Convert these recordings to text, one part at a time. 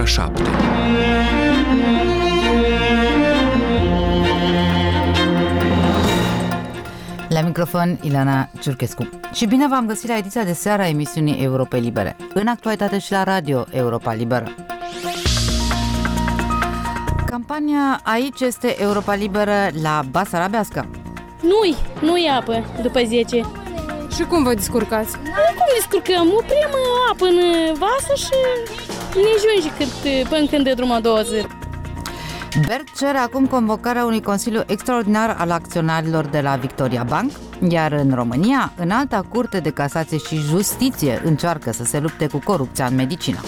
7. La microfon, Ilana Ciurchescu. Și bine v-am găsit la ediția de seară a emisiunii Europa Libere. În actualitate și la radio Europa Liberă. Campania Aici este Europa Liberă la Basarabească. Nu-i apă după 10. Și cum vă descurcați? Cum descurcăm? Oprim apă în vasă și ne ajunge până când de drum a doua zi. Bert cere acum convocarea unui consiliu extraordinar al acționarilor de la Victoria Bank, iar în România, Înalta Curte de Casație și Justiție încearcă să se lupte cu corupția în medicină.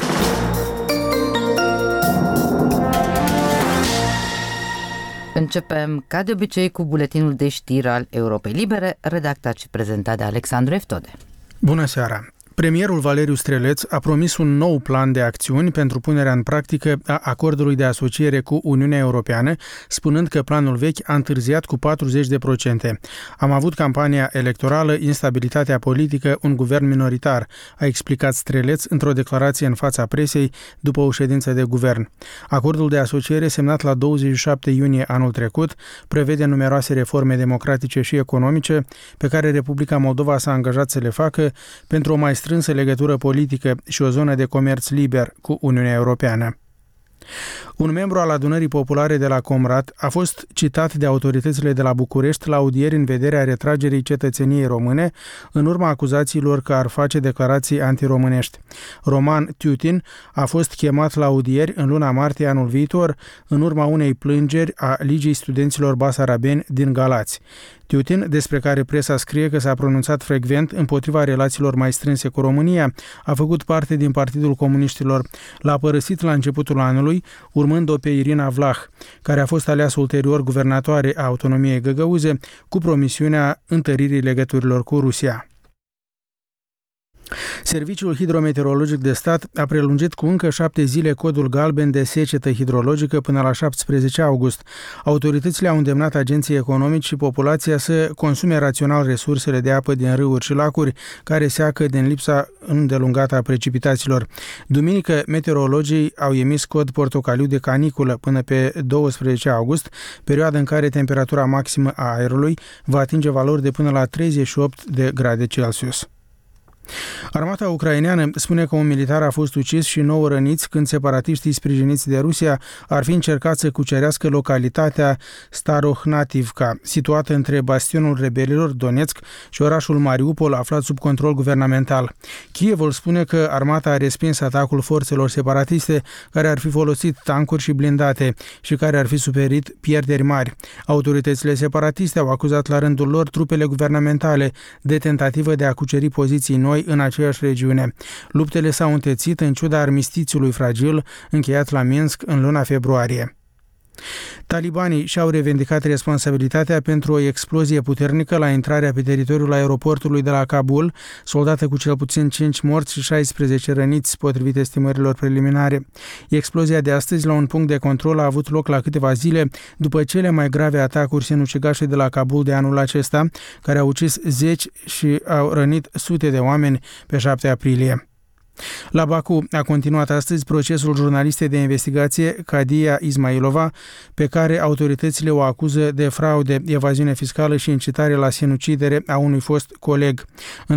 Începem, ca de obicei, cu buletinul de știri al Europei Libere, redactat și prezentat de Alexandru Eftode. Bună seara! Premierul Valeriu Streleț a promis un nou plan de acțiuni pentru punerea în practică a acordului de asociere cu Uniunea Europeană, spunând că planul vechi a întârziat cu 40%. Am avut campania electorală, instabilitatea politică, un guvern minoritar, a explicat Streleț într-o declarație în fața presei după o ședință de guvern. Acordul de asociere, semnat la 27 iunie anul trecut, prevede numeroase reforme democratice și economice pe care Republica Moldova s-a angajat să le facă pentru o mai strânsă legătură politică și o zonă de comerț liber cu Uniunea Europeană. Un membru al Adunării Populare de la Comrat a fost citat de autoritățile de la București la audieri în vederea retragerii cetățeniei române în urma acuzațiilor că ar face declarații antiromânești. Roman Tiutin a fost chemat la audieri în luna martie anul viitor în urma unei plângeri a Ligii Studenților Basarabeni din Galați. Tiutin, despre care presa scrie că s-a pronunțat frecvent împotriva relațiilor mai strânse cu România, a făcut parte din Partidul Comuniștilor. L-a părăsit la începutul anului, urmând-o pe Irina Vlah, care a fost aleasă ulterior guvernatoare a autonomiei găgăuze, cu promisiunea întăririi legăturilor cu Rusia. Serviciul Hidrometeorologic de Stat a prelungit cu încă 7 zile codul galben de secetă hidrologică până la 17 august. Autoritățile au îndemnat agenții economici și populația să consume rațional resursele de apă din râuri și lacuri, care seacă din lipsa îndelungată a precipitațiilor. Duminică, meteorologii au emis cod portocaliu de caniculă până pe 12 august, perioada în care temperatura maximă a aerului va atinge valori de până la 38 de grade Celsius. Armata ucraineană spune că un militar a fost ucis și 9 răniți când separatiștii sprijiniți de Rusia ar fi încercat să cucerească localitatea Starohnativka, situată între bastionul rebelilor Donetsk și orașul Mariupol, aflat sub control guvernamental. Kievul spune că armata a respins atacul forțelor separatiste, care ar fi folosit tancuri și blindate și care ar fi suferit pierderi mari. Autoritățile separatiste au acuzat la rândul lor trupele guvernamentale de tentativă de a cuceri poziții noi în aceeași regiune. Luptele s-au întețit în ciuda armistițiului fragil încheiat la Minsk în luna februarie. Talibanii și-au revendicat responsabilitatea pentru o explozie puternică la intrarea pe teritoriul aeroportului de la Kabul, soldată cu cel puțin 5 morți și 16 răniți, potrivit estimărilor preliminare. Explozia de astăzi la un punct de control a avut loc la câteva zile după cele mai grave atacuri sinucigașe de la Kabul de anul acesta, care au ucis 10 și au rănit sute de oameni pe 7 aprilie. La Baku a continuat astăzi procesul jurnalistei de investigație Kadia Ismailova, pe care autoritățile o acuză de fraude, evaziune fiscală și incitare la sinucidere a unui fost coleg.